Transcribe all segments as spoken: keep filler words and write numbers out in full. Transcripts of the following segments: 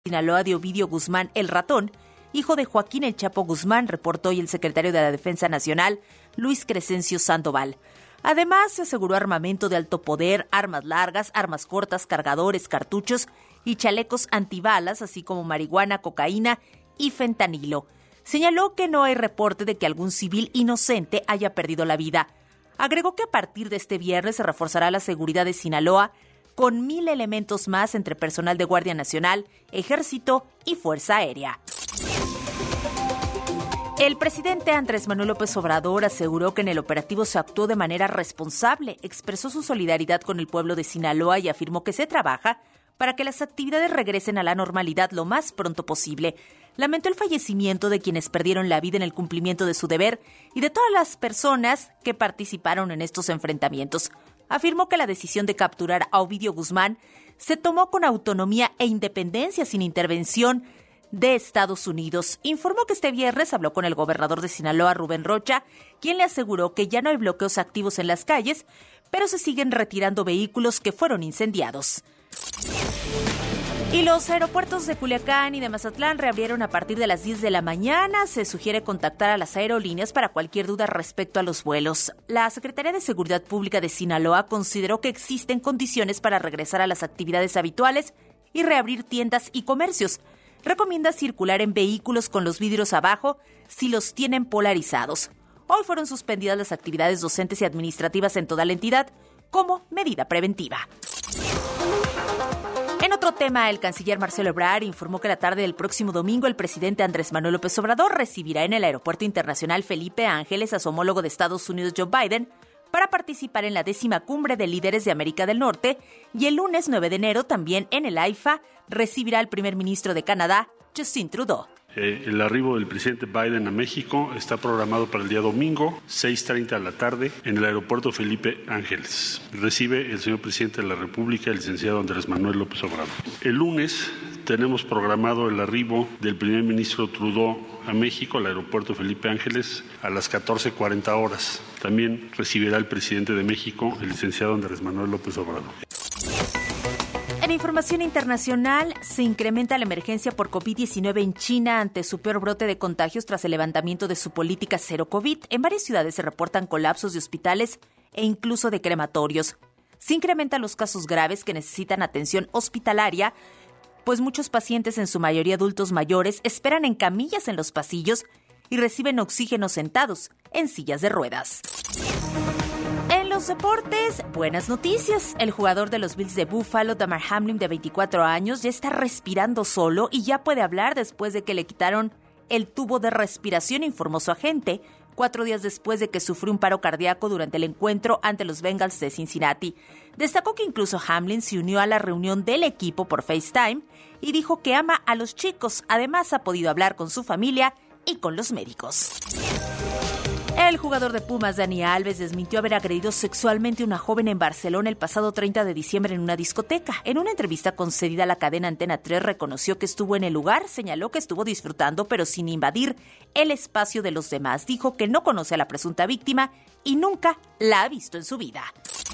Sinaloa de Ovidio Guzmán el Ratón, hijo de Joaquín El Chapo Guzmán, reportó hoy el secretario de la Defensa Nacional, Luis Crescencio Sandoval. Además, se aseguró armamento de alto poder, armas largas, armas cortas, cargadores, cartuchos y chalecos antibalas, así como marihuana, cocaína y fentanilo. Señaló que no hay reporte de que algún civil inocente haya perdido la vida. Agregó que a partir de este viernes se reforzará la seguridad de Sinaloa con mil elementos más entre personal de Guardia Nacional, Ejército y Fuerza Aérea. El presidente Andrés Manuel López Obrador aseguró que en el operativo se actuó de manera responsable, expresó su solidaridad con el pueblo de Sinaloa y afirmó que se trabaja para que las actividades regresen a la normalidad lo más pronto posible. Lamentó el fallecimiento de quienes perdieron la vida en el cumplimiento de su deber y de todas las personas que participaron en estos enfrentamientos. Afirmó que la decisión de capturar a Ovidio Guzmán se tomó con autonomía e independencia sin intervención de Estados Unidos. Informó que este viernes habló con el gobernador de Sinaloa, Rubén Rocha, quien le aseguró que ya no hay bloqueos activos en las calles, pero se siguen retirando vehículos que fueron incendiados. Y los aeropuertos de Culiacán y de Mazatlán reabrieron a partir de las diez de la mañana. Se sugiere contactar a las aerolíneas para cualquier duda respecto a los vuelos. La Secretaría de Seguridad Pública de Sinaloa consideró que existen condiciones para regresar a las actividades habituales y reabrir tiendas y comercios. Recomienda circular en vehículos con los vidrios abajo si los tienen polarizados. Hoy fueron suspendidas las actividades docentes y administrativas en toda la entidad como medida preventiva. En otro tema, el canciller Marcelo Ebrard informó que la tarde del próximo domingo el presidente Andrés Manuel López Obrador recibirá en el Aeropuerto Internacional Felipe Ángeles a su homólogo de Estados Unidos, Joe Biden, para participar en la décima cumbre de líderes de América del Norte, y el lunes nueve de enero también en el AIFA recibirá al primer ministro de Canadá, Justin Trudeau. Eh, el arribo del presidente Biden a México está programado para el día domingo, seis treinta de la tarde, en el aeropuerto Felipe Ángeles. Recibe el señor presidente de la República, el licenciado Andrés Manuel López Obrador. El lunes tenemos programado el arribo del primer ministro Trudeau a México, al aeropuerto Felipe Ángeles, a las catorce cuarenta horas. También recibirá el presidente de México, el licenciado Andrés Manuel López Obrador. En información internacional, se incrementa la emergencia por covid diecinueve en China ante su peor brote de contagios tras el levantamiento de su política cero COVID. En varias ciudades se reportan colapsos de hospitales e incluso de crematorios. Se incrementan los casos graves que necesitan atención hospitalaria, pues muchos pacientes, en su mayoría adultos mayores, esperan en camillas en los pasillos y reciben oxígeno sentados en sillas de ruedas. En los deportes, buenas noticias. El jugador de los Bills de Buffalo, Damar Hamlin, de veinticuatro años, ya está respirando solo y ya puede hablar después de que le quitaron el tubo de respiración, informó su agente, cuatro días después de que sufrió un paro cardíaco durante el encuentro ante los Bengals de Cincinnati. Destacó que incluso Hamlin se unió a la reunión del equipo por FaceTime y dijo que ama a los chicos. Además, ha podido hablar con su familia y con los médicos. El jugador de Pumas, Dani Alves, desmintió haber agredido sexualmente a una joven en Barcelona el pasado treinta de diciembre en una discoteca. En una entrevista concedida a la cadena Antena tres, reconoció que estuvo en el lugar, señaló que estuvo disfrutando, pero sin invadir el espacio de los demás. Dijo que no conoce a la presunta víctima y nunca la ha visto en su vida.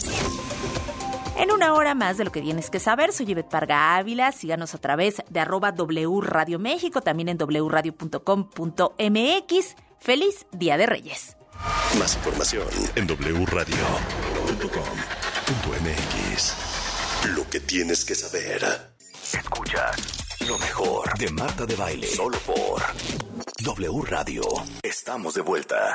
En una hora más de lo que tienes que saber, soy Ivette Parga Ávila. Síganos a través de arroba W Radio México, también en doble u radio punto com punto m x. ¡Feliz Día de Reyes! Más información en doble u radio punto com punto m x. Lo que tienes que saber. Escuchas lo mejor de Marta de Baile. Solo por W Radio. Estamos de vuelta.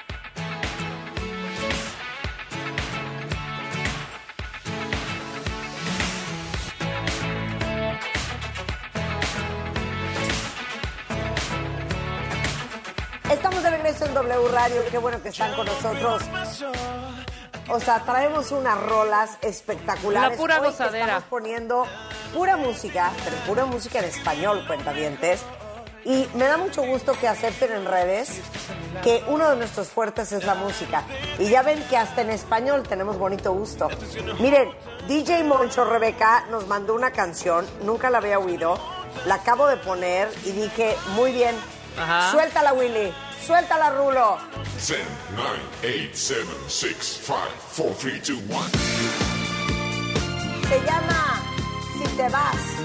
Estamos de regreso en W Radio, qué bueno que están con nosotros. O sea, traemos unas rolas espectaculares. La pura Hoy gozadera. Estamos poniendo pura música, pero pura música en español, cuentavientes. Y me da mucho gusto que acepten en redes que uno de nuestros fuertes es la música. Y ya ven que hasta en español tenemos bonito gusto. Miren, D J Moncho Rebeca nos mandó una canción, nunca la había oído, la acabo de poner y dije, muy bien. Ajá. Suéltala, Willy. Suéltala, Rulo. ten, nine, eight, seven, six, five, four, three, two, one. Se llama Si te vas.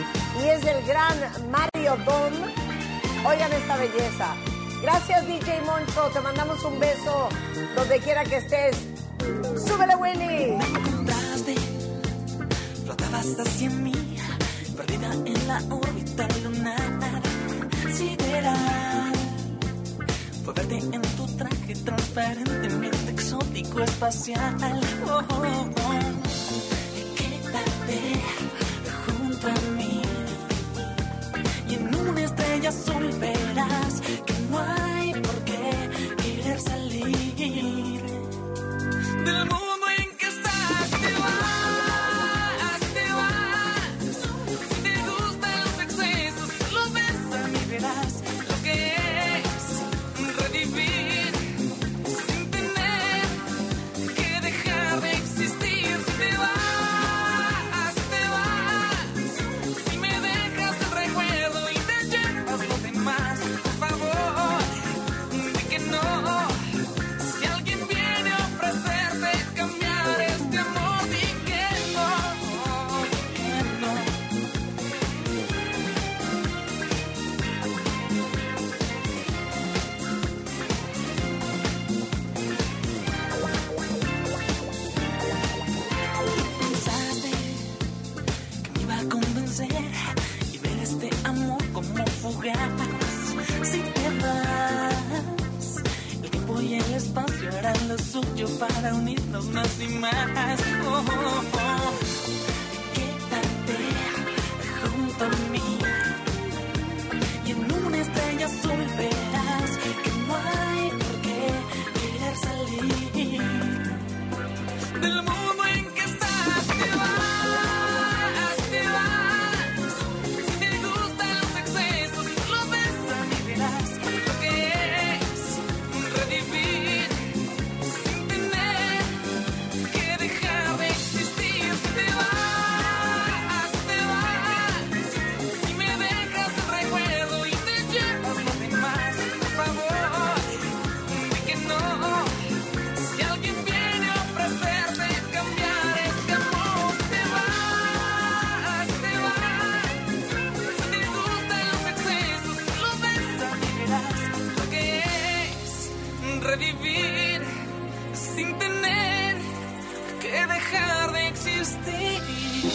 y es el gran Mario Dom. Oigan esta belleza. Gracias, D J Moncho. Te mandamos un beso donde quiera que estés. ¡Súbele, Willy! Me encontraste, flotabas hacia mí, perdida en la órbita lunar sideral. Fue verte en tu traje transparentemente exótico espacial. Oh, oh, oh. Quédate junto a mí y en una estrella azul verás que no hay por qué querer salir del mundo en que estás. Te vas, te vas. Si te gustan los excesos, lo ves a mí, verás lo que es revivir sin tener que dejar de existir. Si te vas, te vas. Si me dejas el recuerdo y te llevas lo demás, por favor, di que no. Si alguien viene a ofrecerte cambiar este amor, di que no, que no. Pensaste que me iba a convencer y ver este amor como fugaz. Si te vas, el tiempo y el espacio harán lo suyo para unirnos más y más. Oh, oh, oh. Quédate junto a mí y en una estrella azul verás que no hay por qué querer salir del mundo en que estás. Te vas, te vas. Si te gustan los excesos, lo ves a mí, verás lo que es revivir sin tener que dejar de existir. Si te vas, te vas. Si me dejas el recuerdo y te llevas lo demás, por favor, di que no. Si alguien viene a ofrecerte cambiar este amor, te vas, te vas. Si te gustan los excesos, lo ves a mí, verás lo que es revivir sin tener que dejar de existir.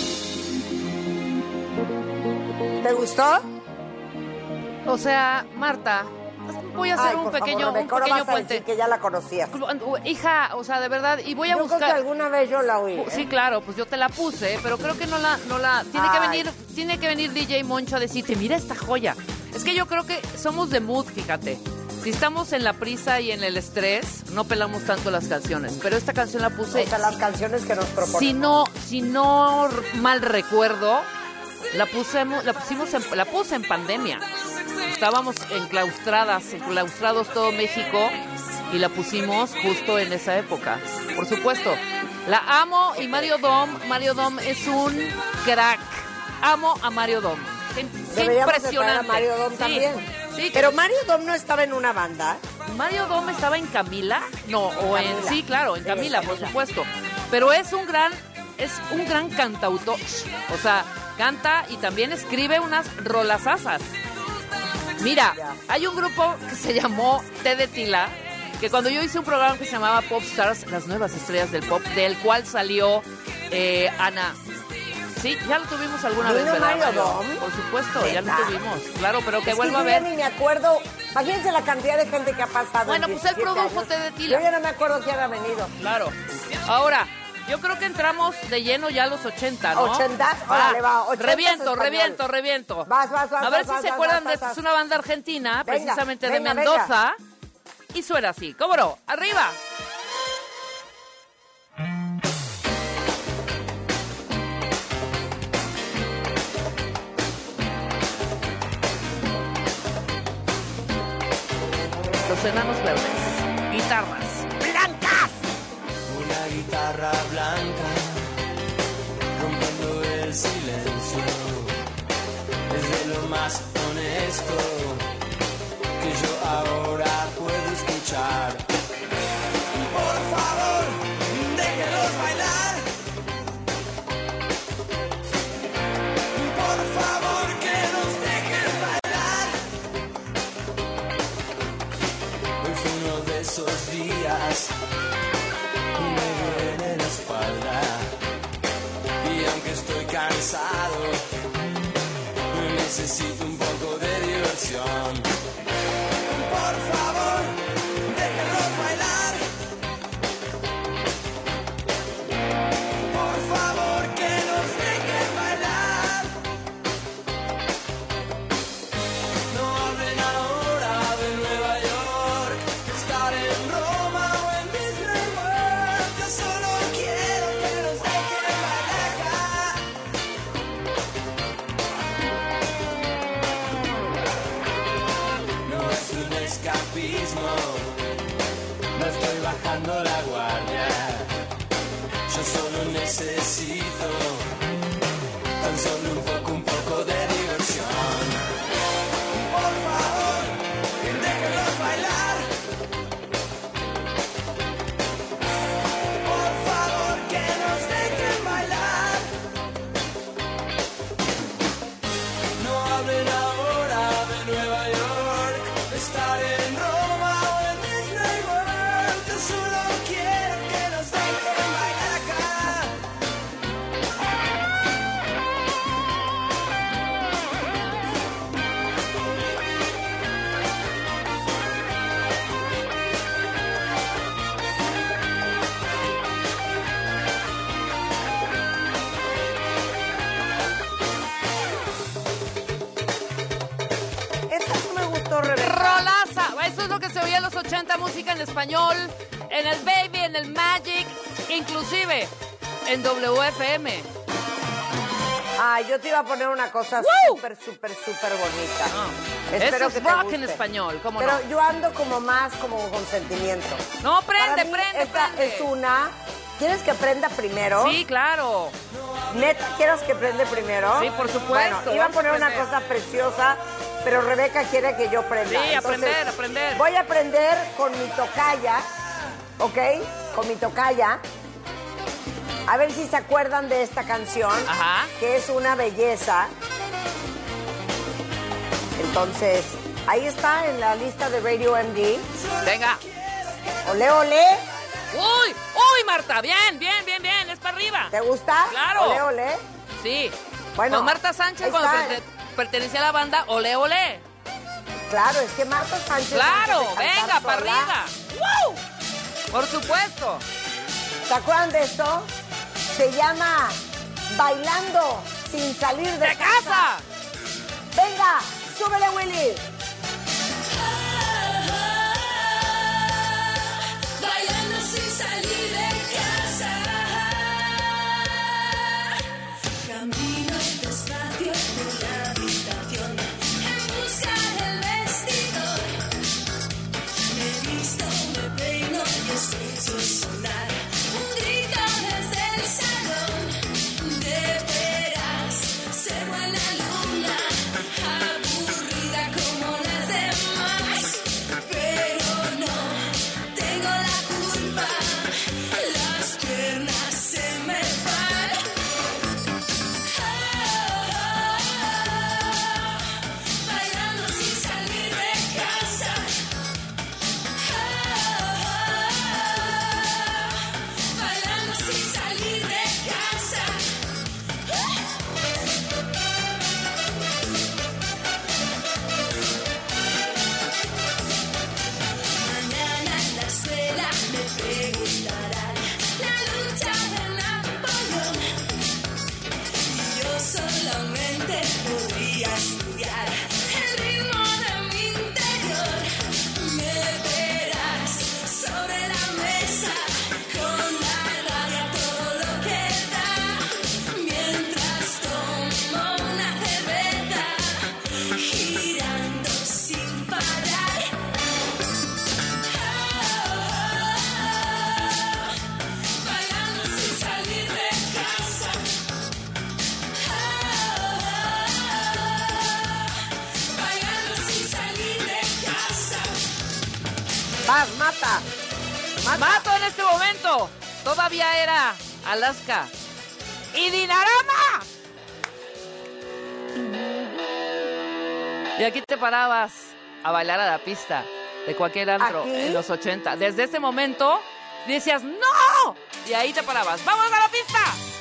¿Te gustó? O sea, Marta, voy a hacer Ay, un por pequeño, favor, un Rebeca, ahora pequeño vas a decir puente. que ya la conocías. Hija, o sea, de verdad, y voy a Yo creo que buscar. alguna vez yo la oí. ¿eh? Sí, claro, pues yo te la puse, pero creo que no la, no la, tiene que Ay. venir, tiene que venir D J Moncho a decirte, mira esta joya. Es que yo creo que somos de mood, fíjate. Si estamos en la prisa y en el estrés, no pelamos tanto las canciones, pero esta canción la puse. O sea, las canciones que nos proponen. Si no, si no r- mal recuerdo, la pusimos, la pusimos, en, la puse en pandemia. Estábamos enclaustradas, enclaustrados todo México y la pusimos justo en esa época. Por supuesto, la amo y Mario Dom, Mario Dom es un crack. Amo a Mario Dom. Qué, qué Deberíamos de traer impresionante. a Mario Dom Sí, también. sí, Pero Mario Dom no estaba en una banda. Mario Dom estaba en Camila, no, o en Camila. sí, claro, en Sí, Camila, Camila. por supuesto. Pero es un gran, es un gran cantautor, o sea, canta y también escribe unas rolasasas. Mira, hay un grupo que se llamó Té de Tila, que cuando yo hice un programa que se llamaba Pop Stars, las nuevas estrellas del pop, del cual salió eh, Ana. Sí, ya lo tuvimos alguna ¿Vino vez, ¿verdad, Mario Mario? Dom? Por supuesto, ya lo ¿Neta? tuvimos. Claro, pero que Es vuelva a yo ya ver. ni me acuerdo. Imagínense la cantidad de gente que ha pasado. Bueno, en pues él diecisiete produjo años. Té de Tila. Yo ya no me acuerdo quién ha venido. Claro. Ahora, yo creo que entramos de lleno ya a los ochenta, ¿no? ¿ochenta? Órale, va, ochentas Reviento, español. reviento, reviento. Vas, vas, vas, A ver vas, si vas, se vas, acuerdan vas, de vas. es una banda argentina, Venga, precisamente venga, de Mendoza. Y suena así. ¿Cómo no? ¡Arriba! Los enanos verdes. Guitarras blancas. Una guitarra blanca rompiendo el silencio. Es de lo más honesto que yo ahora puedo escuchar. Por favor, déjenos bailar. Por favor, que esos días me duele la espalda. Y aunque estoy cansado, necesito un poco de diversión. Por favor, déjenlos bailar. Por favor, que nos dejen bailar. No hablen ahora de Nueva York, estar en Roma o en Disney World. Yo solo quiero que nos dejen bailar acá. No es un escapismo, no estoy bajando la guardia. Yo solo necesito tan solo un poco, un poco de diversión. Por favor, déjenlos bailar. Por favor, que nos dejen bailar. No hablen ahora de Nueva York, estar en Roma o en Disney World. Yo solo quiero que nos dejen bailar acá. Esta no me gustó, Rebeca. Rolaza, eso es lo que se oía en los ochenta, música en español, en el Baby, en el Magic, inclusive en W F M. Ah, yo te iba a poner una cosa ¡Woo! súper, súper, súper bonita. Ah, Espero eso que es te rock guste. en español, ¿cómo Pero no? yo ando como más como con sentimiento. No, prende, Para mí, prende, esta prende. es una... ¿Quieres que prenda primero? Sí, claro. ¿Neta quieres que prende primero? Sí, por supuesto, Bueno, iba a vamos poner a una prender. cosa preciosa, pero Rebeca quiere que yo prenda. Sí, Entonces, aprender, aprender. Voy a aprender con mi tocaya, ¿ok? Con mi tocaya. A ver si se acuerdan de esta canción, Ajá. que es una belleza. Entonces, ahí está en la lista de Radio M D. Venga. Ole, ole. Uy, uy, Marta, bien, bien, bien, bien, es para arriba. ¿Te gusta? Claro. Ole, ole. Sí. Bueno, Con Marta Sánchez ahí cuando está. perte- pertenecía a la banda Olé Olé. Claro, es que Marta Sánchez... Claro, antes de cantar venga, para sola, arriba. ¡Woo! Por supuesto. ¿Se acuerdan de esto? Se llama Bailando sin salir de, ¡De casa! Venga, súbele, Willy. Bailando sin salir de casa. Camino despacio por la habitación en busca del vestido. Me visto, me peino y escucho sonar un grito desde el salón. De veras, se va la luna, aburrida como las demás. Pero no tengo la culpa, las piernas se me van. Bailando sin salir de casa. Bailando sin salir de casa. Mañana en la escuela me preguntarán la lucha de Napoleón. Y yo solamente podría estudiar el ritmo de mi interior. Me verás sobre la mesa con la rabia todo lo que da. Mientras tomo una cerveza, girando sin parar. Bailando sin salir de casa. Bailando sin salir de casa. Vas, mata. Mata. Mato en este momento. Todavía era Alaska. ¡Y Dinarama! Y aquí te parabas a bailar a la pista de cualquier antro ¿Aquí? en los ochenta. Desde ese momento decías ¡no! Y ahí te parabas. ¡Vamos a la pista!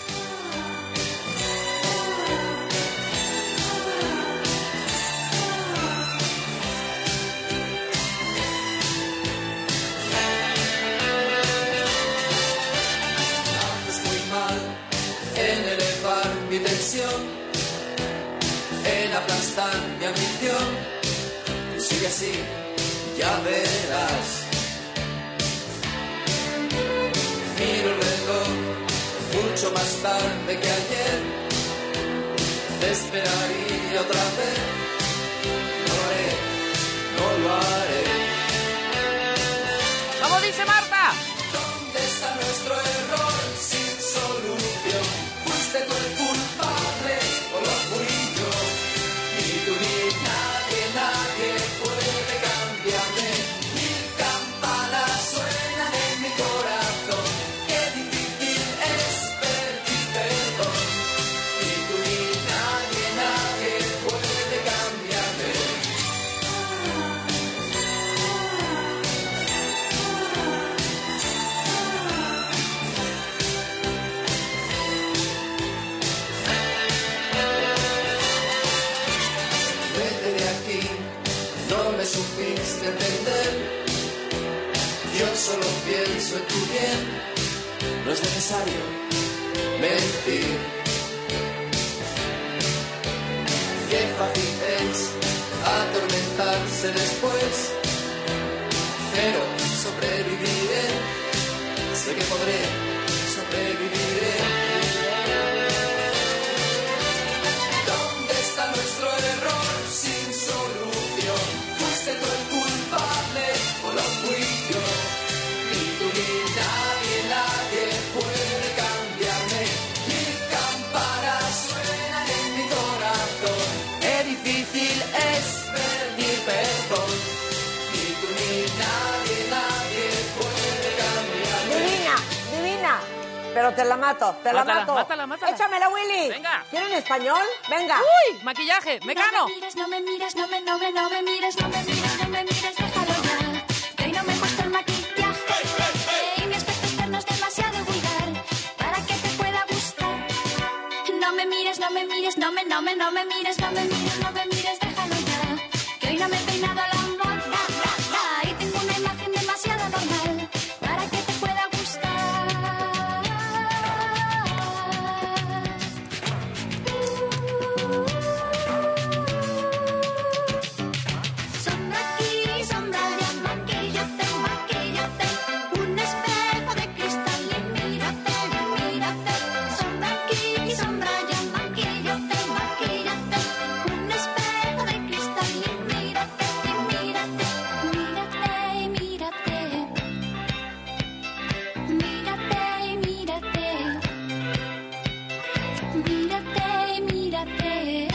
En elevar mi tensión, en aplastar mi ambición. Tú sigue así, ya verás. Miro el reloj, mucho más tarde que ayer. Te esperaría otra vez. No lo haré, no lo haré. ¡Vamos, dice Marta! ¿Dónde está nuestro error sin solución? Fuiste tú el culpable, o lo fui yo. Ni tú ni nadie, nadie puede cambiarme. Mil campanas suenan en mi corazón. Qué difícil es pedir perdón. Ni tú ni nadie, nadie puede cambiarme. Supiste entender, yo solo pienso en tu bien, no es necesario mentir. Qué fácil es atormentarse después, pero sobreviviré, sé que podré, sobreviviré. ¿Dónde está nuestro error sin solución? Fuiste tú el culpable, o lo fui yo. Ni tú ni nadie, nadie puede cambiarme. Mil campanas suenan en mi corazón. Qué difícil es pedir perdón. Ni tú ni nadie, nadie puede cambiarme. Divina, divina. Pero te la mato, te la Mátala, mato. mátala, mátala. Échamela, Willy. Venga. ¿Quieren español? Venga. ¡Uy! Maquillaje, Mecano. No me mires, no me mires, no me, no me, no me mires, no me mires, no me mires, déjalo ya. Que hoy no me he puesto el maquillaje. Y mi aspecto externo es demasiado vulgar para que te pueda gustar. No me mires, no me mires, no me, no me, no me mires, no me mires, no me mires, déjalo ya. Que hoy no me he peinado a la moda. Y tengo una imagen demasiado normal para que te pueda gustar. Sombra aquí, sombra allá, maquíllate, maquíllate. Un espejo de cristal y mírate, mírate. Sombra aquí, sombra allá, maquíllate, maquíllate. Un espejo de cristal y mírate, mírate. Mírate y mírate. Mírate y mírate. Mírate y mírate.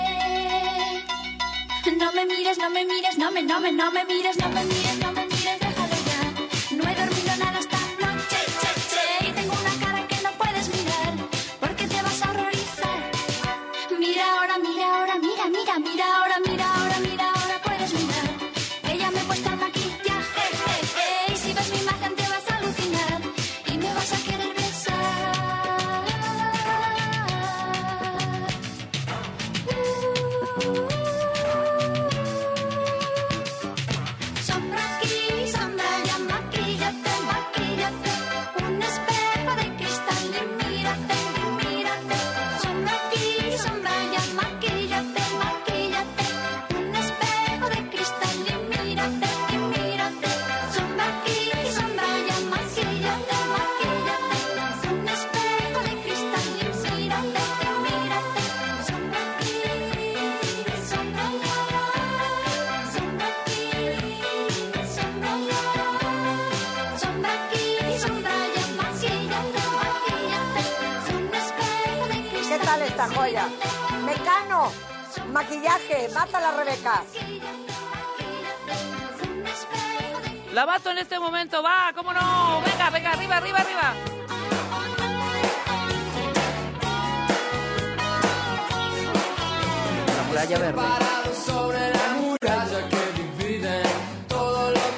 No me mires, no me mires, no me, no me, no me mires, no me mires, no me mires, déjalo ya. No he dormido nada esta noche, che, che, y tengo una cara que no puedes mirar, porque te vas a horrorizar. Mira ahora, mira ahora, mira, mira, mira ahora, mira ahora, mira ahora, puedes mirar. Que ya me he puesto el maquillaje, je, je, y si ves mi imagen te vas a alucinar, y me vas a querer besar. Sombra aquí, sombra allá, maquíllate, maquíllate. Un espejo de cristal y mírate, mírate. Sombra aquí, sombra allá, maquíllate, maquíllate. Un espejo de cristal y mírate, mírate. Sombra aquí, sombra allá, maquíllate, maquíllate. Un espejo de cristal y mírate, mírate. Sombra aquí, sombra allá. Sombra aquí, sombra allá. Sombra aquí, sombra allá, maquíllate, maquíllate. Un espejo de ¿Qué cristal. tal esta joya? Mecano, maquillaje, mátala, Rebeca. Un espejo de La mato en este momento, va, ¿cómo no? Venga, venga, arriba, arriba, arriba. La muralla verde. Parado sobre la muralla que divide todo lo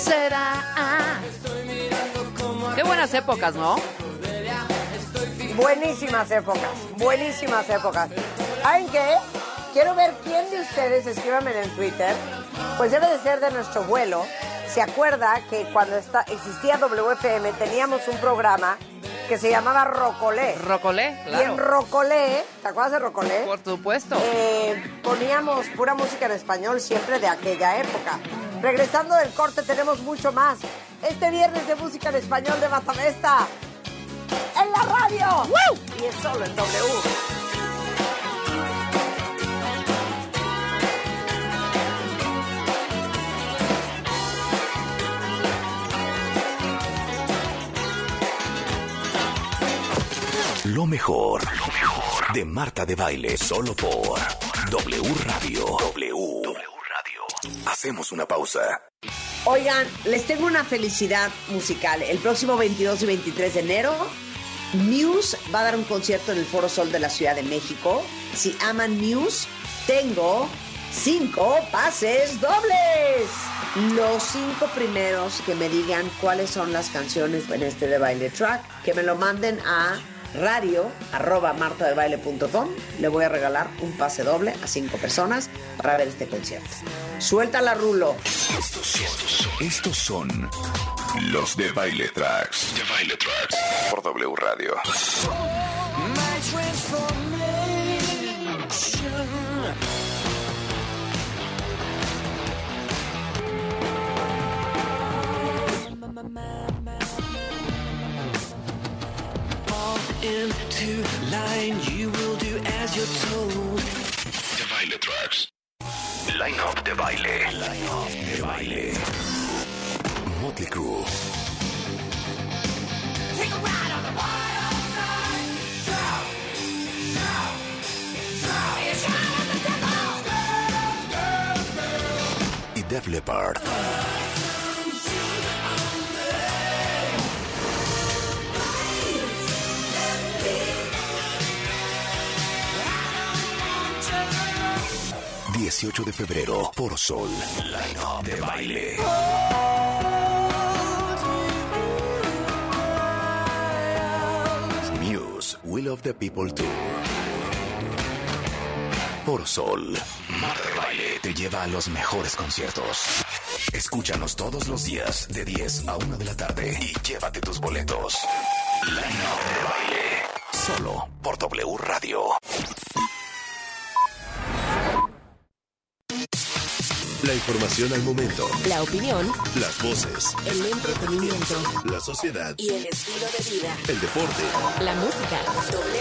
será. Qué buenas épocas, ¿no? Buenísimas épocas, buenísimas épocas. ¿Saben qué? Quiero ver quién de ustedes, escríbanme en Twitter, pues debe de ser de nuestro vuelo. ¿Se acuerda que cuando está, existía W F M teníamos un programa que se llamaba Rocolé? Rocolé, claro. Y en Rocolé, ¿te acuerdas de Rocolé? Por supuesto. Eh, poníamos pura música en español siempre de aquella época. Regresando del corte tenemos mucho más. Este viernes de música en español de Matamesta. ¡En la radio! ¡Woo! Y es solo en W. Lo mejor, lo mejor de Marta de Baile, solo por W Radio. W. W Radio. Hacemos una pausa. Oigan, les tengo una felicidad musical. El próximo veintidós y veintitrés de enero, Muse va a dar un concierto en el Foro Sol de la Ciudad de México. Si aman Muse, tengo cinco pases dobles. Los cinco primeros que me digan cuáles son las canciones en este de Baile Track, que me lo manden a radio arroba marta de baile punto com. Le voy a regalar un pase doble a cinco personas para ver este concierto. Suéltala, Rulo. Estos son, estos son los de Baile Tracks. De Baile Tracks por W Radio. Into line, you will do as you're told. De Baile Tracks. Line Up de Baile. Line Up de Baile. Motley Crue. Take a ride on the wild side. Shout, shout, shout. It's shout at the devil. Girls, girls, girls. Y Def Leppard. dieciocho de febrero, Foro Sol, Line Up de Baile. Muse, Will of the People Tour. Foro Sol, Marta de Baile te lleva a los mejores conciertos. Escúchanos todos los días de diez a una de la tarde y llévate tus boletos. Line Up de Baile, solo por W Radio. La información al momento. La opinión. Las voces. El entretenimiento. La sociedad. Y el estilo de vida. El deporte. La música. W.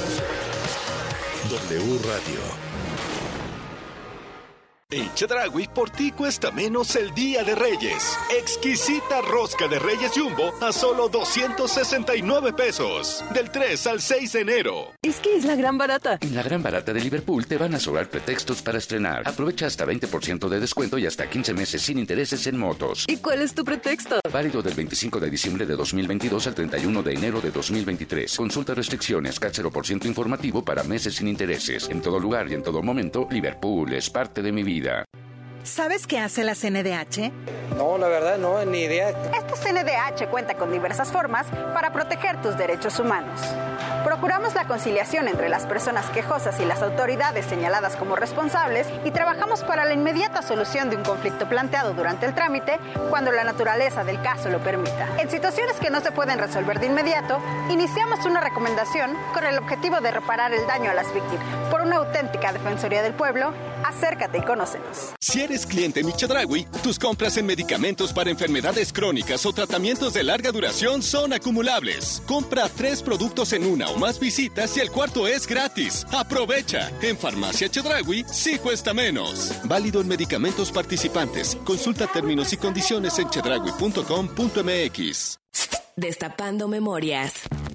W Radio. En Chedraui, por ti cuesta menos el Día de Reyes. Exquisita rosca de Reyes Jumbo a solo doscientos sesenta y nueve pesos. Del tres al seis de enero. Es que es la gran barata. En la gran barata de Liverpool te van a sobrar pretextos para estrenar. Aprovecha hasta veinte por ciento de descuento y hasta quince meses sin intereses en motos. ¿Y cuál es tu pretexto? Válido del veinticinco de diciembre de dos mil veintidós al treinta y uno de enero de dos mil veintitrés. Consulta restricciones, C A T cero por ciento informativo para meses sin intereses. En todo lugar y en todo momento, Liverpool es parte de mi vida. ¿Sabes qué hace la C N D H? No, la verdad no, ni idea. Esta C N D H cuenta con diversas formas para proteger tus derechos humanos. Procuramos la conciliación entre las personas quejosas y las autoridades señaladas como responsables y trabajamos para la inmediata solución de un conflicto planteado durante el trámite cuando la naturaleza del caso lo permita. En situaciones que no se pueden resolver de inmediato, iniciamos una recomendación con el objetivo de reparar el daño a las víctimas. Por una auténtica Defensoría del Pueblo, acércate y conócenos. Si eres cliente Mi Chedraui, tus compras en medicamentos para enfermedades crónicas o tratamientos de larga duración son acumulables. Compra tres productos en una o más visitas y el cuarto es gratis. ¡Aprovecha! En Farmacia Chedraui sí cuesta menos. Válido en medicamentos participantes. Consulta términos y condiciones en chedraui punto com punto m x. Destapando memorias.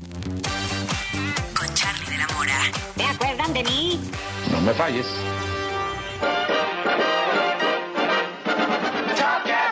Con Charlie de la Mora. ¿Te acuerdan de mí? No me falles. Top Cat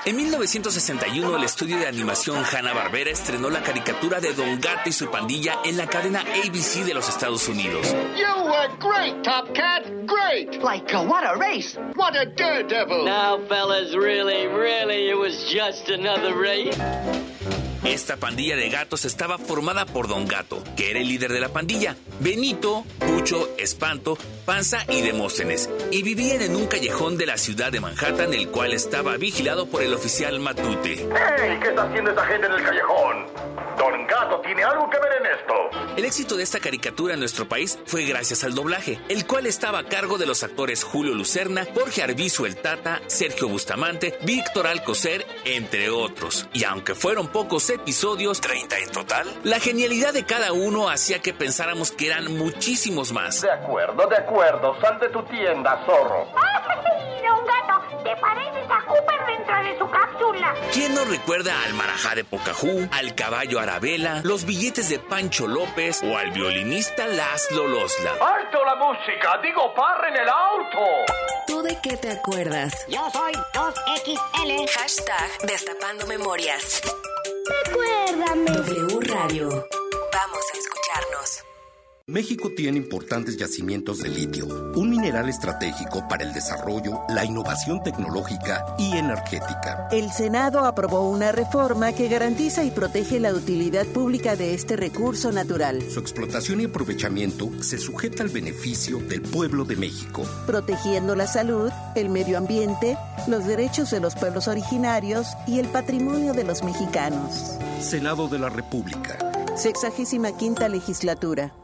En mil novecientos sesenta y uno, el estudio de animación Hanna-Barbera estrenó la caricatura de Don Gato y su pandilla en la cadena A B C de los Estados Unidos. You were great, Top Cat. Great. Like, uh, what a race. What a daredevil. Now, fellas, really, really, it was just another race. Esta pandilla de gatos estaba formada por Don Gato, que era el líder de la pandilla, Benito, Pucho, Espanto, Panza y Demóstenes, y vivían en un callejón de la ciudad de Manhattan, el cual estaba vigilado por el oficial Matute. ¡Hey! ¿Qué está haciendo esta gente en el callejón? Don Gato tiene algo que ver en esto. El éxito de esta caricatura en nuestro país fue gracias al doblaje, el cual estaba a cargo de los actores Julio Lucerna, Jorge Arbizu el Tata, Sergio Bustamante, Víctor Alcocer, entre otros. Y aunque fueron pocos episodios, treinta en total, la genialidad de cada uno hacía que pensáramos que eran muchísimos más. De acuerdo, de acuerdo. Sal de tu tienda, zorro. ¡Ay, Don Gato! ¿Te pareces a Cooper dentro de su cápsula? ¿Quién no recuerda al marajá de Pocahú, al caballo Arabela, los billetes de Pancho López o al violinista Laszlo Losla? ¡Alto la música! ¡Digo, parren el auto! ¿Tú de qué te acuerdas? Yo soy dos equis ele. Hashtag Destapando Memorias. Recuérdame. W Radio. Vamos a escucharnos. México tiene importantes yacimientos de litio, un mineral estratégico para el desarrollo, la innovación tecnológica y energética. El Senado aprobó una reforma que garantiza y protege la utilidad pública de este recurso natural. Su explotación y aprovechamiento se sujeta al beneficio del pueblo de México, protegiendo la salud, el medio ambiente, los derechos de los pueblos originarios y el patrimonio de los mexicanos. Senado de la República. Sexagésima quinta legislatura.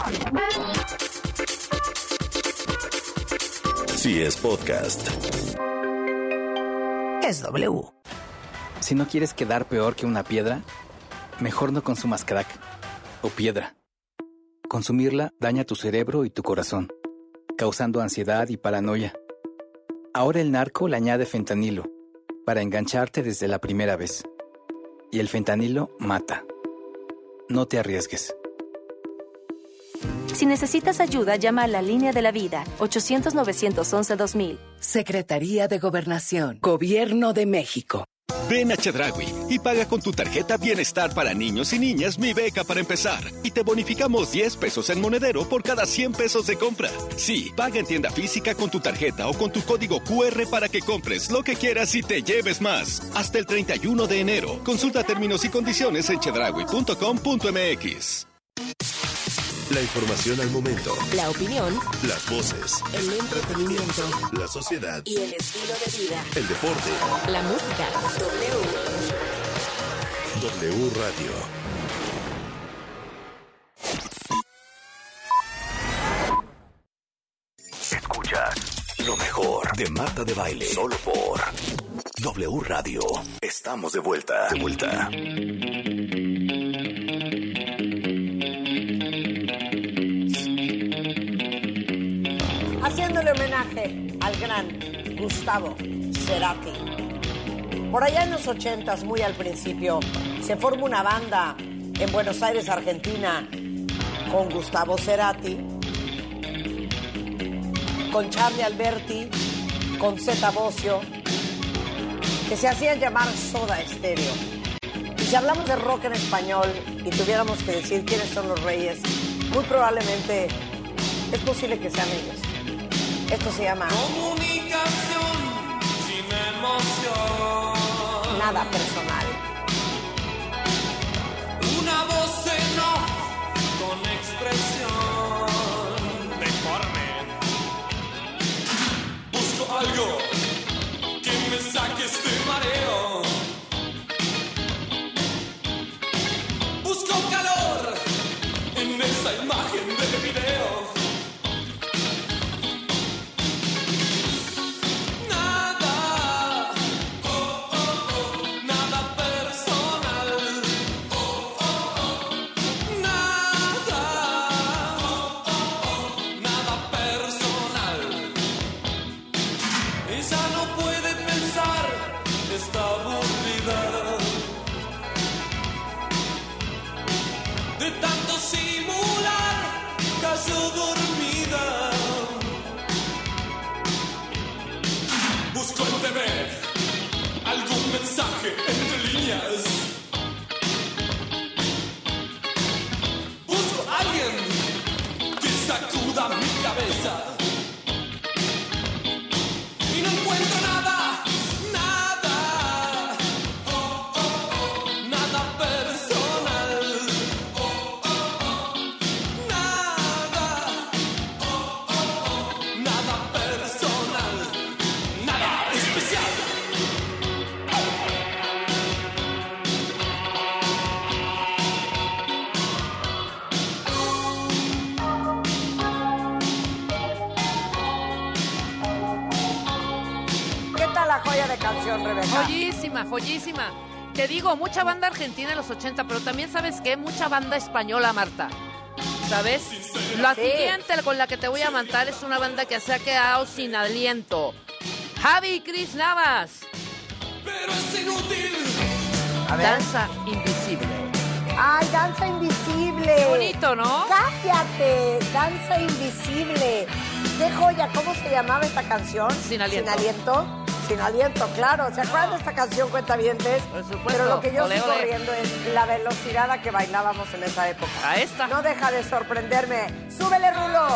Si es podcast, es W. Si no quieres quedar peor que una piedra, mejor no consumas crack o piedra. Consumirla daña tu cerebro y tu corazón, causando ansiedad y paranoia. Ahora el narco le añade fentanilo para engancharte desde la primera vez. Y el fentanilo mata. No te arriesgues. Si necesitas ayuda, llama a la Línea de la Vida, ochocientos, novecientos once, dos mil. Secretaría de Gobernación, Gobierno de México. Ven a Chedraui y paga con tu tarjeta Bienestar para niños y niñas Mi Beca para empezar. Y te bonificamos diez pesos en monedero por cada cien pesos de compra. Sí, paga en tienda física con tu tarjeta o con tu código cu erre para que compres lo que quieras y te lleves más. Hasta el treinta y uno de enero. Consulta términos y condiciones en chedraui punto com punto eme equis. La información al momento. La opinión. Las voces. El entretenimiento. La sociedad. Y el estilo de vida. El deporte. La música. W. W Radio. Escuchas lo mejor de Marta de Baile. Solo por W Radio. Estamos de vuelta. De vuelta. Haciéndole homenaje al gran Gustavo Cerati. Por allá en los ochentas, muy al principio, se forma una banda en Buenos Aires, Argentina, con Gustavo Cerati, con Charlie Alberti, con Zeta Bosio, que se hacían llamar Soda Stereo. Y si hablamos de rock en español y tuviéramos que decir quiénes son los reyes, muy probablemente es posible que sean ellos. Esto se llama Comunicación sin emoción. Nada personal. Una voz en off con expresión deforme. Busco algo que me saque este mareo. Busco calor en esa imagen de video. Está entre líneas. Busco a alguien que sacuda mi cabeza y no encuentro nada, nada, oh, oh, oh, nada personal, oh, oh, oh, nada, oh, oh, oh, nada personal, nada especial. ¿Qué tal la joya de canción, Rebeca? Joyísima, joyísima. Te digo, mucha banda argentina en los ochenta, pero también, ¿sabes qué? Mucha banda española, Marta. ¿Sabes? La Sí. siguiente con la que te voy a mandar es una banda que se ha quedado sin aliento. Javi y Cris Navas. Pero es inútil. A ver. Danza invisible. ¡Ay, Danza Invisible! Qué bonito, ¿no? ¡Cállate! Danza Invisible. ¡Qué joya! ¿Cómo se llamaba esta canción? Sin aliento. Sin aliento. Sin aliento, claro. ¿Se acuerdan de esta canción, cuentavientes? Por supuesto. Pero lo que yo Ole, sigo ole. riendo es la velocidad a que bailábamos en esa época. A esta. No deja de sorprenderme. ¡Súbele, Rulo!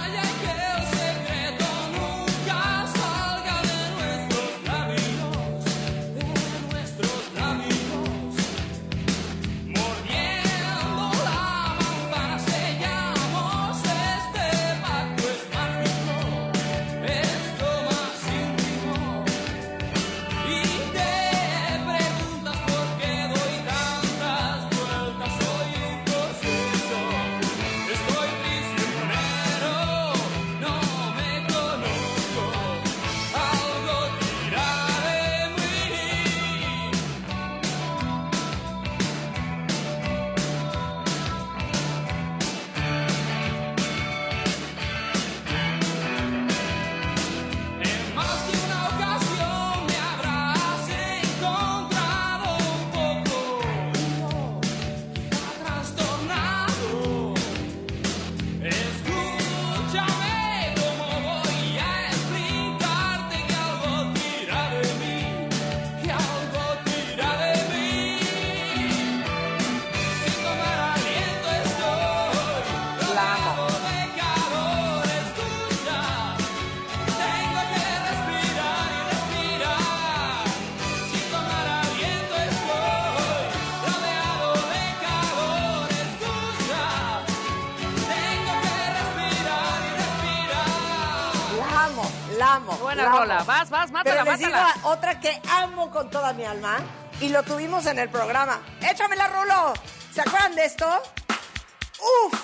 La amo. Buena la rola. amo. Vas, vas, mátala, Pero les mátala. digo otra que amo con toda mi alma y lo tuvimos en el programa. ¡Échamela, Rulo! ¿Se acuerdan de esto? ¡Uf!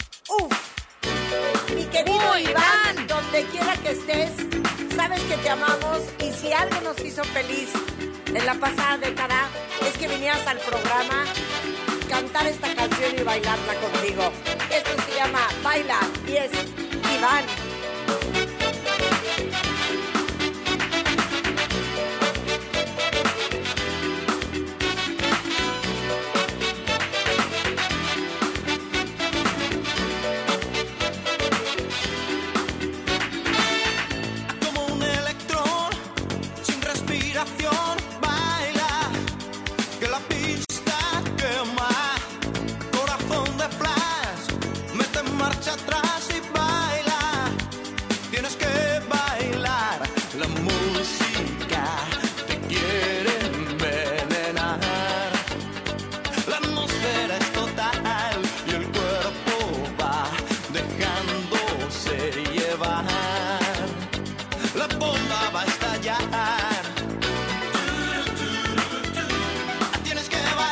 ¡Uf! Mi querido Muy Iván, bien. donde quiera que estés, sabes que te amamos y si algo nos hizo feliz en la pasada década es que vinieras al programa, cantar esta canción y bailarla contigo. Esto se llama Baila y es Iván. Como un electrón sin respiración, baila, que la pista quema, corazón de flash, mete en marcha atrás y baila, tienes que bailar, la música te quiere envenenar, la atmósfera es total y el cuerpo va dejándose llevar. La bomba va a estar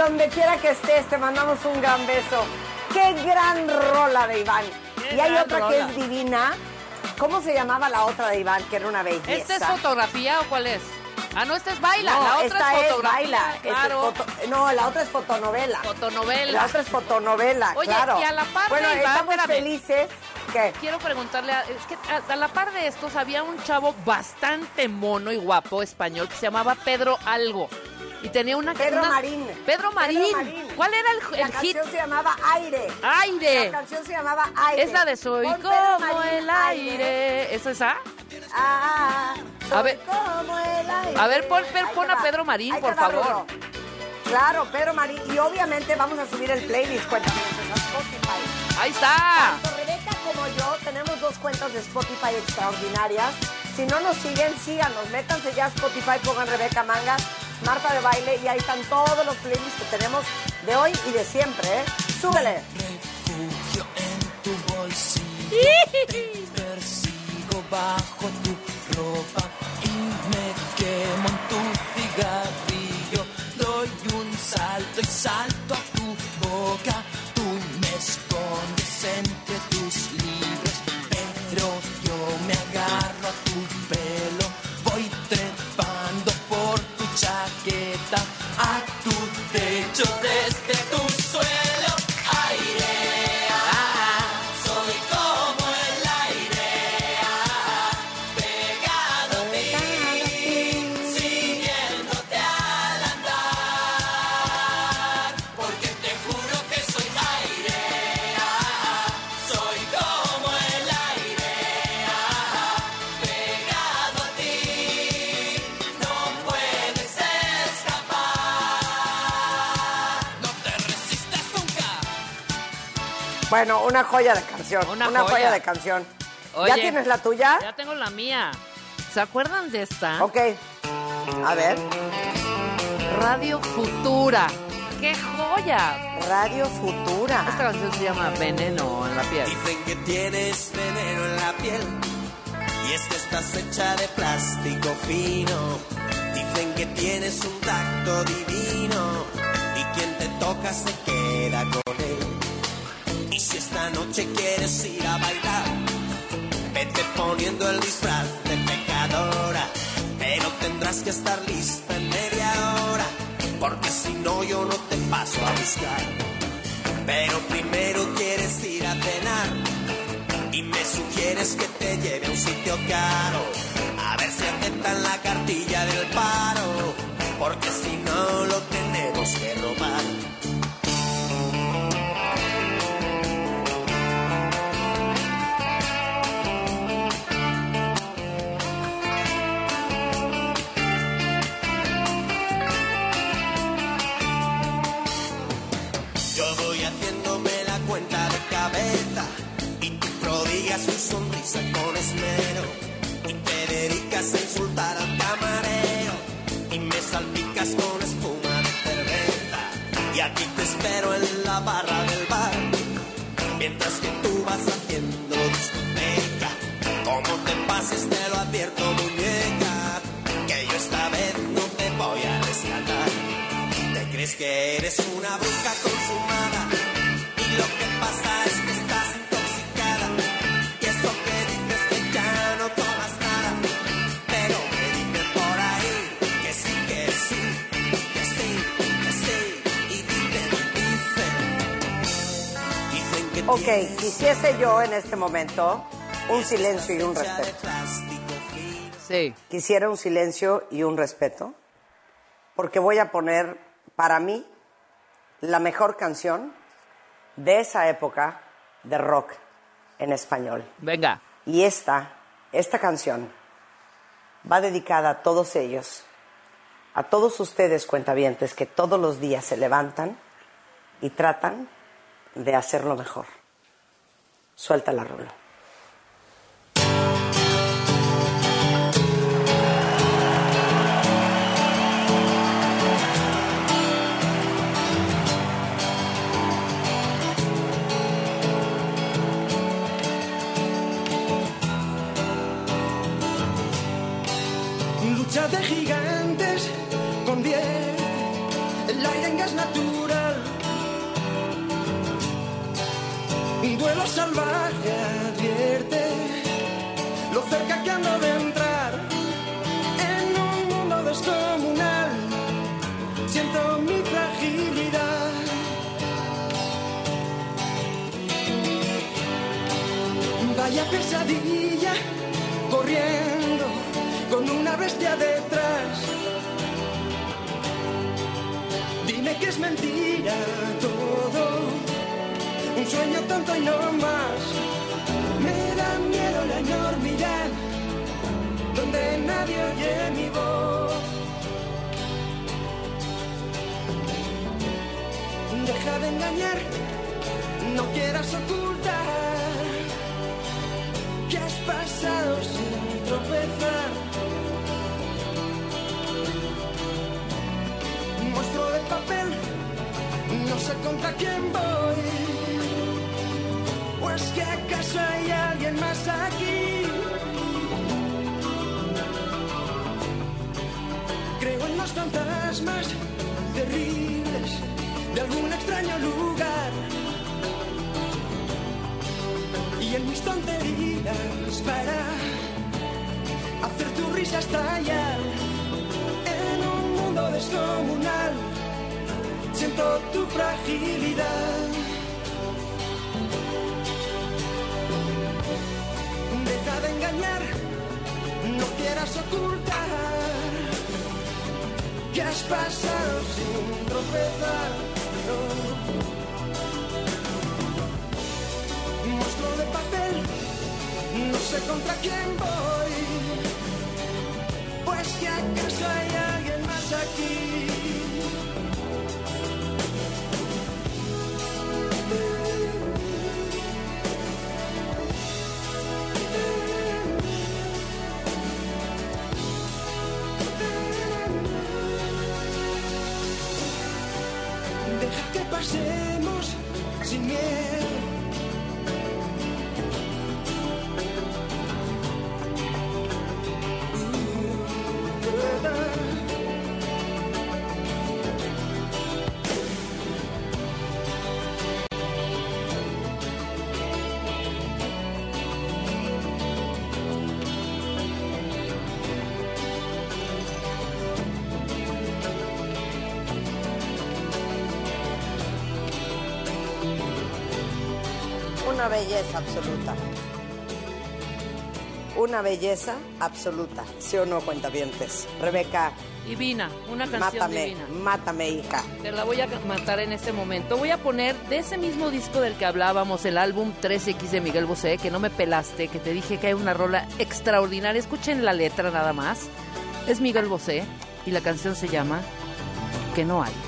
donde quiera que estés, te mandamos un gran beso. ¡Qué gran rola de Iván! Qué Y hay gran otra rola. que es divina. ¿Cómo se llamaba la otra de Iván? Que era una belleza. ¿Esta es fotografía o cuál es? Ah, no, esta es baila. No, la otra esta es es fotografía. baila. Esta es Claro. foto- no, la otra es fotonovela. Fotonovela. La otra es fotonovela, Oye, claro. y a la par bueno, de Iván, estamos espérame. felices. ¿Qué? Quiero preguntarle, a, es que a, a la par de estos había un chavo bastante mono y guapo español que se llamaba Pedro Algo. Y tenía una... Pedro una- Marín. Pedro Marín. Pedro Marín. ¿Cuál era el, La el hit? canción se llamaba Aire. Aire. La canción se llamaba Aire. Es la de Soy Pon Pedro como Marín, el aire. ¿Es esa? Ah, soy A ver. como el aire. A ver, pon, pon Ahí pon te a va. Pedro Marín, Ahí por te va, favor. Rulo. Claro, Pedro Marín. Y obviamente vamos a subir el playlist, cuéntame, a Spotify. Ahí está. Tanto Rebeca como yo tenemos dos cuentas de Spotify extraordinarias. Si no nos siguen, síganos. Métanse ya a Spotify, pongan Rebeca Mangas, Marta de Baile, y ahí están todos los playlists que tenemos de hoy y de siempre, ¿eh? ¡Súbele! Refugio en tu bolsillo, te persigo bajo tu ropa y me quemo en tu cigarrillo. Doy un salto y salto a tu boca, tú me escondes entre tus libros, pero yo me agarro a tu pelo, voy trepando por tu chaqueta, a tu techo desde tu suelo. Aire, ah, soy como el aire, ah, pegado a ti, siguiéndote al andar, porque te juro que soy aire, ah, soy como el aire, ah, pegado a ti, no puedes escapar, no te resistas nunca. Bueno, una joya de canción. Una Una, joya. joya de canción. Oye, ¿Ya tienes la tuya? Ya tengo la mía. ¿Se acuerdan de esta? Ok. A ver. Radio Futura. ¡Qué joya! Radio Futura. Esta canción se llama Veneno en la piel. Dicen que tienes veneno en la piel y es que estás hecha de plástico fino. Dicen que tienes un tacto divino y quien te toca se queda con él. Y si esta noche quieres ir a bailar, vete poniendo el disfraz de pecadora, pero tendrás que estar lista en media hora, porque si no yo no te paso a buscar. Pero primero quieres ir a cenar y me sugieres que te lleve a un sitio caro, a ver si aceptan la cartilla del paro, porque si no lo tenemos que robar. Yo voy haciéndome la cuenta de cabeza y tú prodigas tu sonrisa con esmero y te dedicas a insultar al camarero y me salpicas con espuma de cerveza y aquí te espero en la barra del bar mientras que tú vas haciendo discoteca. Como te pases te lo advierto, muñeca, que yo esta vez no te voy a rescatar. Te crees que eres una bruja consumada y lo que pasa es que estás intoxicada y eso que dices que ya no tomas nada, pero me dicen por ahí que sí, que sí, que sí, que sí y dicen, dicen, dicen que Ok, tienes quisiese yo en este momento un silencio y un respeto. Sí. Quisiera un silencio y un respeto, porque voy a poner, para mí, la mejor canción de esa época de rock en español. Venga. Y esta, esta canción va dedicada a todos ellos, a todos ustedes cuentavientes que todos los días se levantan y tratan de hacerlo mejor. Suéltala, Rulo. Lucha de gigantes, convierte el aire en gas natural. Un duelo salvaje advierte lo cerca que ando de entrar en un mundo descomunal. Siento mi fragilidad. Vaya pesadilla, corriendo con una bestia detrás. Dime que es mentira todo, un sueño tonto y no más. Me da miedo la enormidad, donde nadie oye mi voz. Deja de engañar, no quieras ocultar que has pasado sin tropezar. Monstruo de papel, no sé contra quién voy. ¿O es que acaso hay alguien más aquí? Creo en los fantasmas terribles de algún extraño lugar, y en mis tonterías para hacer tu risa estallar. En un mundo descomunal siento tu fragilidad. Deja de engañar, no quieras ocultar que has pasado sin tropezar. No. Monstruo de papel, no sé contra quién voy. Pues que acaso hay alguien más aquí. Deja que pasemos sin miedo. Una belleza absoluta. Una belleza absoluta. ¿Sí o no, cuentavientes? Rebeca. Divina, una canción mátame, divina. Mátame, hija. Te la voy a matar en este momento. Voy a poner de ese mismo disco del que hablábamos, el álbum tres equis de Miguel Bosé, que no me pelaste, que te dije que hay una rola extraordinaria. Escuchen la letra nada más. Es Miguel Bosé y la canción se llama Que no hay.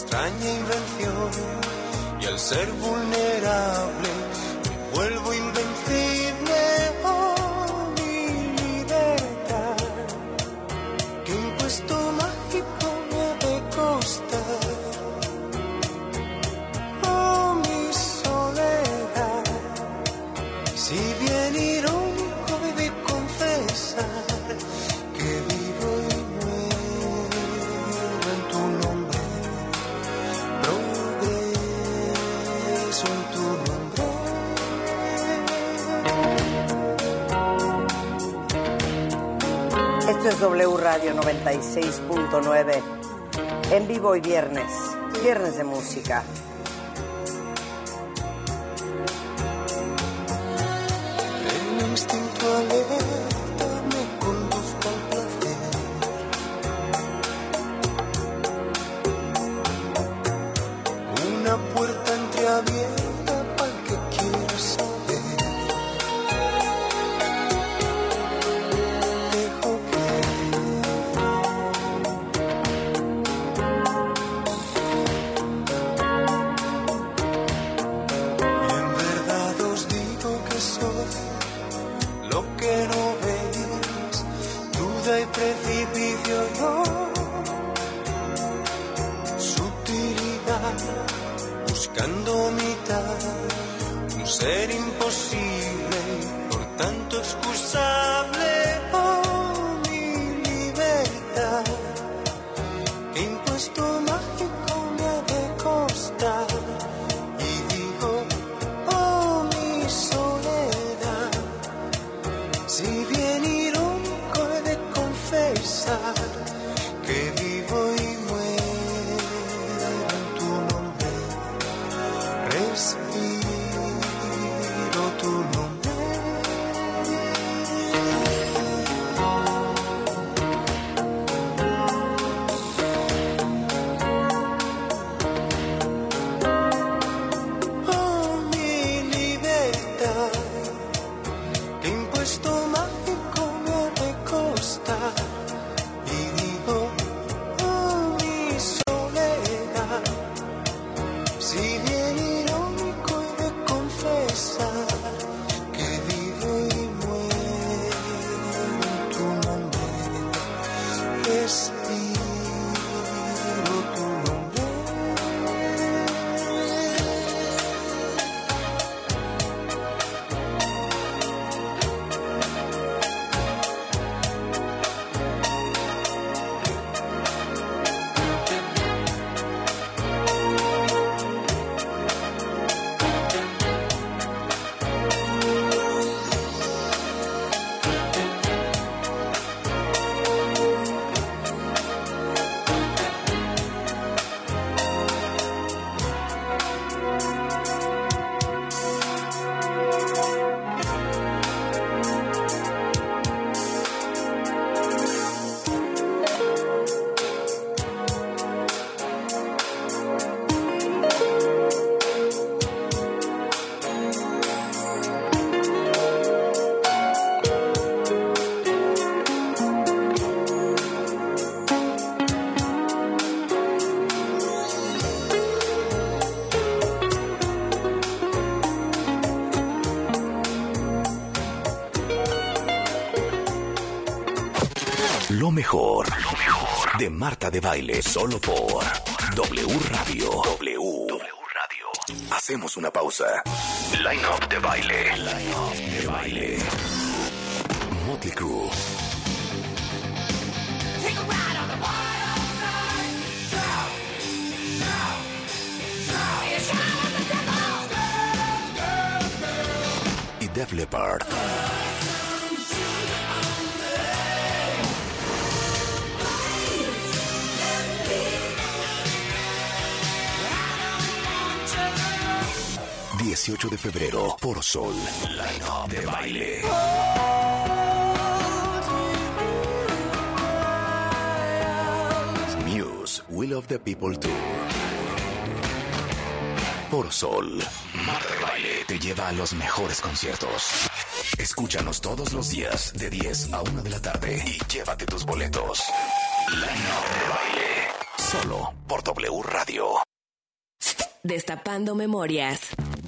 extraña invención y al ser vulnerable me vuelvo invencible. Oh, mi libertad, qué impuesto mágico me ha de costar. Oh, mi soledad, si bien irónico he de confesar que vivo y muero en tu nombre, progreso en tu nombre. Esto es W Radio noventa y seis punto nueve, en vivo y viernes, viernes de música. El instinto alerta me conduzco al placer. Una puerta entreabierta para el que quiera saber. Dejo que en verdad os digo que soy lo que no veis, duda y precipicio yo, sutilidad, buscando mitad, un ser imposible, por tanto excusable. Oh, mi libertad, qué impuesto mágico me ha de costar. Y digo, oh, mi soledad, si bien irónico he de confesar que vivo y muero en tu nombre, respiro tu nombre. Oh, mi libertad, qué impuesto mágico me ha de costar. Y digo, oh, mi soledad, si bien irónico he de confesar que vivo y muero en tu nombre, respiro tu nombre. Lo mejor, lo mejor de Marta de Baile, solo por W Radio. W. W Radio. Hacemos una pausa. Line Up de Baile. Line Up de Baile. Motley Crue. Y Def Leppard. dieciocho de febrero, Foro Sol, Line Up de Baile. Muse, We Love the People Tour. Foro Sol, Marta de Baile te lleva a los mejores conciertos. Escúchanos todos los días de diez a una de la tarde y llévate tus boletos. Line Up de Baile. Solo por W Radio. Destapando memorias.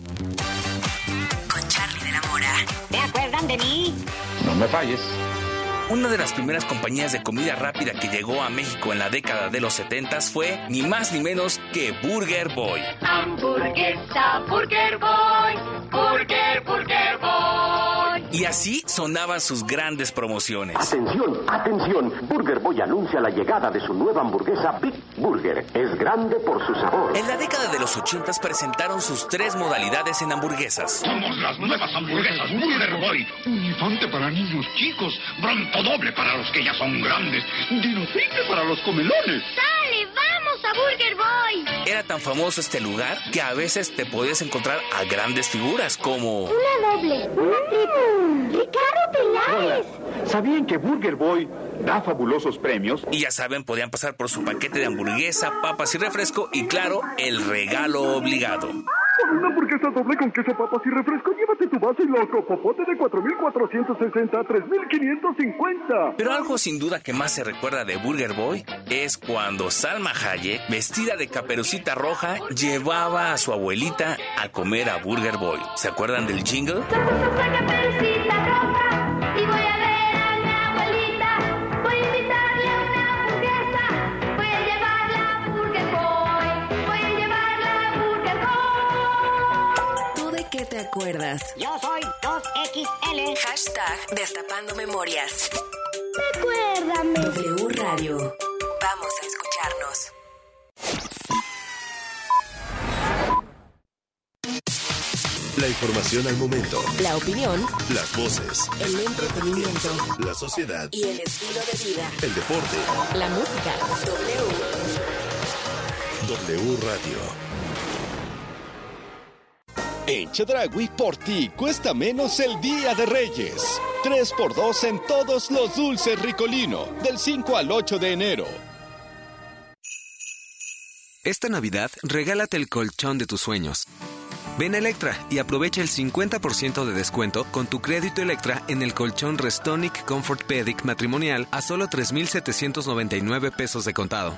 Con Charlie de la Mora. ¿Te acuerdan de mí? No me falles. Una de las primeras compañías de comida rápida que llegó a México en la década de los setentas fue ni más ni menos que Burger Boy. Hamburguesa, Burger Boy, Burger, Burger Boy. Y así sonaban sus grandes promociones. Atención, atención. Burger Boy anuncia la llegada de su nueva hamburguesa Big Burger. Es grande por su sabor. En la década de los ochentas presentaron sus tres modalidades en hamburguesas. Somos las nuevas hamburguesas Burger Boy. Un infante para niños chicos, bronto doble para los que ya son grandes, dino triple para los comelones. ¡Sale, vamos a Burger Boy! Era tan famoso este lugar que a veces te podías encontrar a grandes figuras como... Una doble, una triple. ¡Ricardo Peláez! ¿Sabían que Burger Boy da fabulosos premios? Y ya saben, podían pasar por su paquete de hamburguesa, papas y refresco y claro, el regalo obligado. Por una hamburguesa doble con queso, papas y refresco, llévate tu vaso y loco popote de cuatro mil cuatrocientos sesenta a tres mil quinientos cincuenta. Pero algo sin duda que más se recuerda de Burger Boy es cuando Salma Hayek, vestida de Caperucita Roja, llevaba a su abuelita a comer a Burger Boy. ¿Se acuerdan del jingle? Caperucita Roja y voy a ver a mi abuelita. Voy a invitarle a una hamburguesa. Voy a llevarla a Burger Boy. Voy a llevarla a Burger Boy. ¿Tú de qué te acuerdas? Yo soy dos equis ele. Hashtag Destapando Memorias. Recuérdame. W Radio. Vamos a escucharnos. La información al momento. La opinión. Las voces. El entretenimiento. La sociedad. Y el estilo de vida. El deporte. La música. W. W Radio. En Chedraui, por ti cuesta menos el Día de Reyes. tres por dos en todos los dulces Ricolino, del cinco al ocho de enero. Esta Navidad, regálate el colchón de tus sueños. Ven a Electra y aprovecha el cincuenta por ciento de descuento con tu crédito Electra en el colchón Restonic Comfort Pedic matrimonial a solo tres mil setecientos noventa y nueve pesos de contado.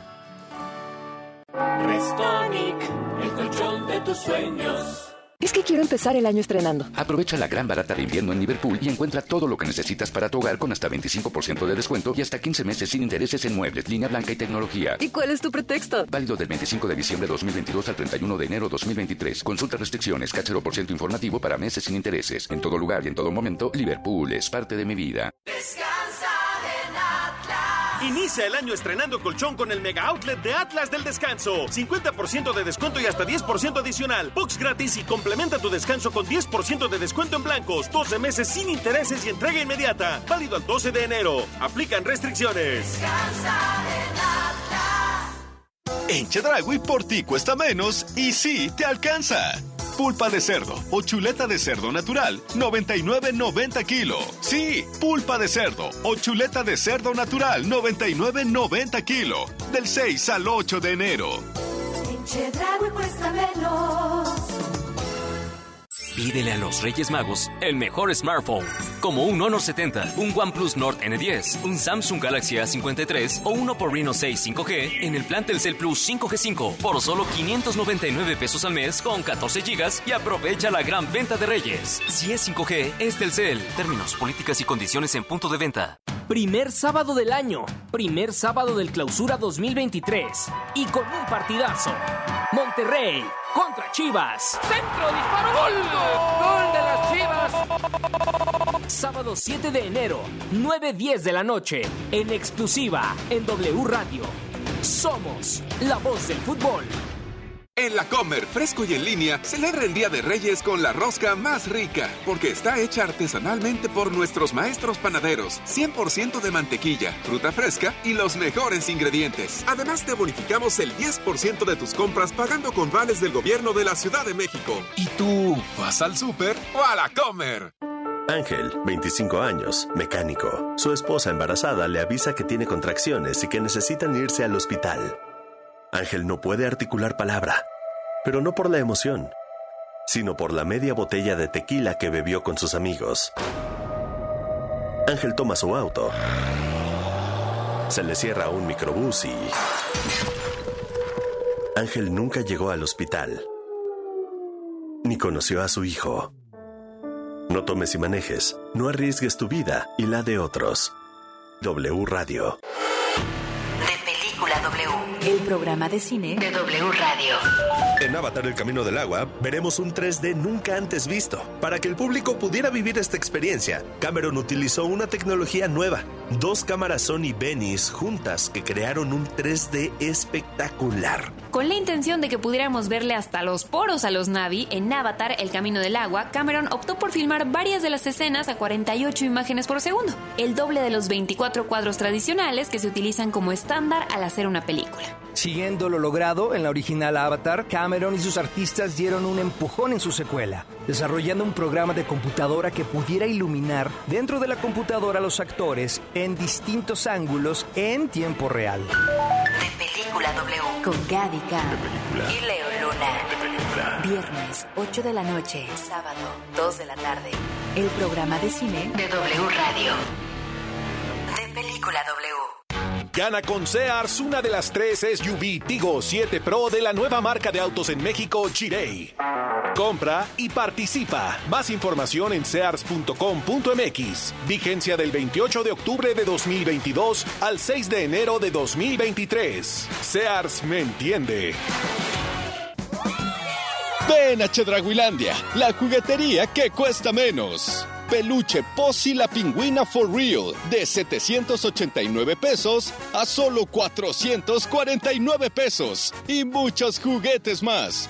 Restonic, el colchón de tus sueños. Es que quiero empezar el año estrenando. Aprovecha la gran barata de invierno en Liverpool y encuentra todo lo que necesitas para tu hogar con hasta veinticinco por ciento de descuento y hasta quince meses sin intereses en muebles, línea blanca y tecnología. ¿Y cuál es tu pretexto? Válido del veinticinco de diciembre de dos mil veintidós al treinta y uno de enero de dos mil veintitrés. Consulta restricciones, cachero por ciento informativo para meses sin intereses. En todo lugar y en todo momento, Liverpool es parte de mi vida. Descansa en Atlas. Inicia el año estrenando colchón con el Mega Outlet de Atlas del Descanso. cincuenta por ciento de descuento y hasta diez por ciento adicional. Box gratis y complementa tu descanso con diez por ciento de descuento en blancos. doce meses sin intereses y entrega inmediata. Válido al doce de enero. Aplican restricciones. Descansa en Atlas. En Chedraui, por ti cuesta menos y sí te alcanza. Pulpa de cerdo o chuleta de cerdo natural, noventa y nueve noventa kilo. Sí, pulpa de cerdo o chuleta de cerdo natural, noventa y nueve noventa kilo. Del seis al ocho de enero. En Chedraui cuesta menos. Pídele a los Reyes Magos el mejor smartphone, como un Honor setenta, un OnePlus Nord ene diez, un Samsung Galaxy A cincuenta y tres o un Oppo Reno seis cinco G en el plan Telcel Plus cinco G cinco por solo quinientos noventa y nueve pesos al mes con catorce gigas y aprovecha la gran venta de Reyes. Si es cinco G, es Telcel. Términos, políticas y condiciones en punto de venta. Primer sábado del año, primer sábado del Clausura dos mil veintitrés y con un partidazo. Monterrey contra Chivas. Centro, disparo, gol. Gol de las Chivas. Sábado siete de enero, nueve diez de la noche, en exclusiva en W Radio. Somos la voz del fútbol. En La Comer, fresco y en línea, celebra el Día de Reyes con la rosca más rica, porque está hecha artesanalmente por nuestros maestros panaderos, cien por ciento de mantequilla, fruta fresca y los mejores ingredientes. Además, te bonificamos el diez por ciento de tus compras pagando con vales del gobierno de la Ciudad de México. ¿Y tú, vas al súper o a La Comer? Ángel, veinticinco años, mecánico. Su esposa embarazada le avisa que tiene contracciones y que necesitan irse al hospital. Ángel no puede articular palabra, pero no por la emoción, sino por la media botella de tequila que bebió con sus amigos. Ángel toma su auto, se le cierra un microbús y Ángel nunca llegó al hospital, ni conoció a su hijo. No tomes y manejes, no arriesgues tu vida y la de otros. W Radio. De Película W, el programa de cine de W Radio. En Avatar: El Camino del Agua, veremos un tres D nunca antes visto. Para que el público pudiera vivir esta experiencia, Cameron utilizó una tecnología nueva. Dos cámaras Sony Venice juntas que crearon un tres D espectacular. Con la intención de que pudiéramos verle hasta los poros a los Na'vi, en Avatar: El Camino del Agua, Cameron optó por filmar varias de las escenas a cuarenta y ocho imágenes por segundo, el doble de los veinticuatro cuadros tradicionales que se utilizan como estándar al hacer una película. Siguiendo lo logrado en la original Avatar, Cameron y sus artistas dieron un empujón en su secuela, desarrollando un programa de computadora que pudiera iluminar dentro de la computadora a los actores en distintos ángulos en tiempo real. De Película W, con Gaby Khan y Leo Luna. Viernes, ocho de la noche, sábado, dos de la tarde. El programa de cine de W Radio. De Película W. Gana con Sears una de las tres S U V Tigo siete Pro de la nueva marca de autos en México, Jirey. Compra y participa. Más información en sears punto com punto m x. Vigencia del veintiocho de octubre de dos mil veintidós al seis de enero de dos mil veintitrés. Sears me entiende. Ven a Chedrauilandia, la juguetería que cuesta menos. Peluche Posy la pingüina for real de setecientos ochenta y nueve pesos a solo cuatrocientos cuarenta y nueve pesos y muchos juguetes más.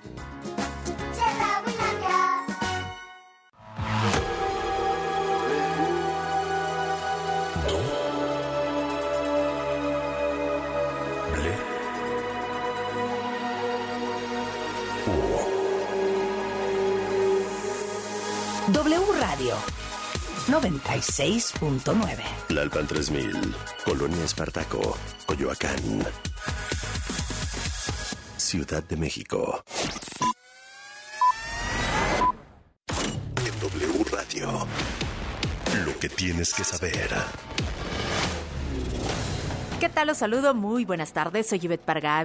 W Radio noventa y seis punto nueve. Tlalpan tres mil, Colonia Espartaco, Coyoacán, Ciudad de México. En W Radio, lo que tienes que saber. ¿Qué tal? Los saludo, muy buenas tardes, soy Ivette Parga.